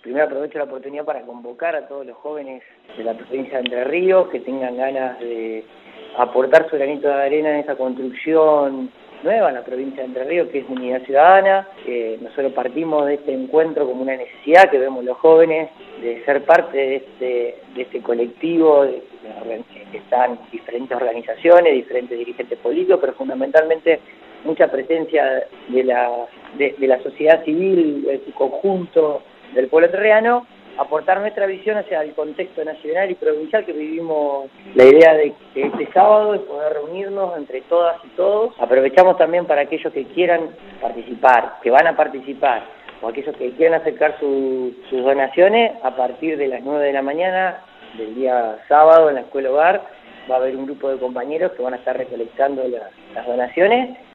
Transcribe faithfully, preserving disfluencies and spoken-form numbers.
primero aprovecho la oportunidad para convocar a todos los jóvenes de la provincia de Entre Ríos que tengan ganas de aportar su granito de arena en esa construcción nueva en la provincia de Entre Ríos, que es Unidad Ciudadana. Eh, nosotros partimos de este encuentro como una necesidad que vemos los jóvenes de ser parte de este, de este colectivo, de, de, que están diferentes organizaciones, diferentes dirigentes políticos, pero fundamentalmente mucha presencia de la, de, de la sociedad civil, de su conjunto, del pueblo entrerriano, aportar nuestra visión hacia el contexto nacional y provincial que vivimos. La idea de que este sábado es poder reunirnos entre todas y todos. Aprovechamos también para aquellos que quieran participar, que van a participar, o aquellos que quieran acercar su, sus donaciones, a partir de las nueve de la mañana del día sábado en la Escuela Hogar va a haber un grupo de compañeros que van a estar recolectando la, las donaciones